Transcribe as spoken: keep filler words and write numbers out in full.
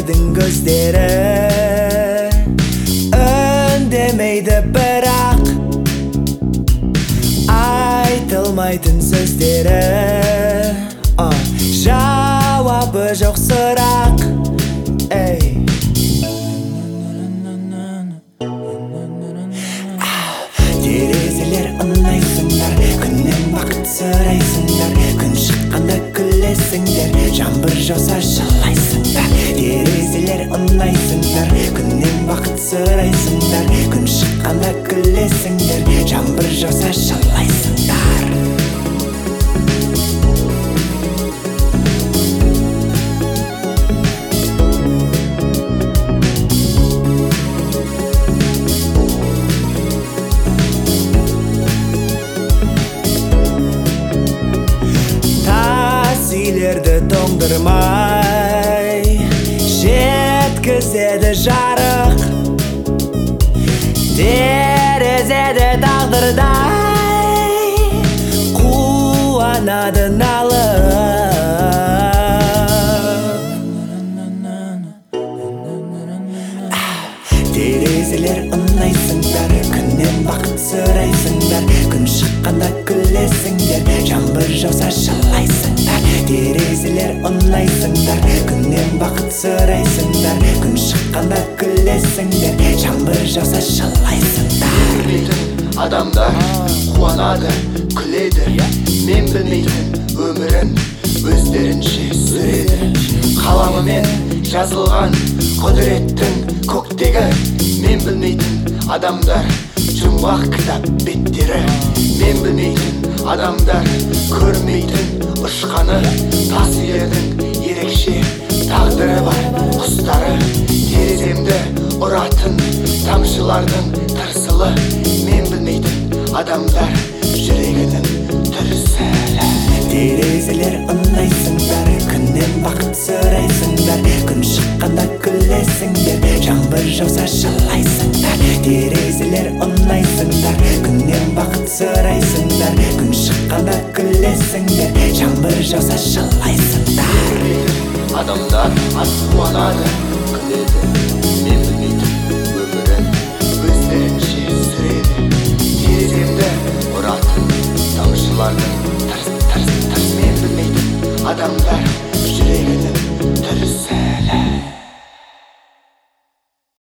Адамдардың көздері үндемейді, бірақ айтылмайтын сөздері, жауабы жоқ сұрақ. Терезелер ұнайсыңдар, күннен бақыт сұрайсыңдар, күн шыққанда күлесіңдер, жаңбыр жауса жылайсыңдар. Терезелер ұнайсыңдар, күннен бақыт сұрайсыңдар, күн шыққанда күлесіңдер, жаңбыр жауса жылайсыңдар. Үйлерді тоңдырмай жеткізеді жарық, терезеде тағдырдай қуанады налып. Терезелер ұнайсыңдар, күннен бақыт сұрайсыңдар, күн шыққанда күлесіңдер, жаңбыр жауса жылайсыңдар. Терезелер ұнайсыңдар, күннен бақыт сұрайсыңдар, күн шыққанда күлесіңдер, жаңбыр жауса жылайсыңдар. Білмейтін адамдар қуанады, күледі, мен білмейтін өмірін өздерінше сүреді. Қаламымен жазылған құдіреттің көктегі, мен білмейтін адамдар жұмбақ кітап беттері. Мен білмейтін адамдар көрмейтін ұшқаны, тас үйлердің ерекше тағдыры бар құстары. Тереземді ұратын тамшылардың тырсылы, мен білмейтін адамдар жүрегінің дүрсілі. Терезелер ұнайсыңдар, күннен бақыт сұрайсыңдар, күн шыққанда күлесіңдер, жаңбыр жауса жылайсыңдар. Терезелер ұнайсыңдар, күннен бақыт сұрайсыңдар, күн шыққанда күлесіңдер, жаңбыр жауса жылайсыңдар. Адамдар қуанады, күледі, мен білмейтін өмірін өздерінше сүреді. Тереземді ұратын тамшылардың тырс-тырс-тырс, мен білмейтін адамдар жүрегінің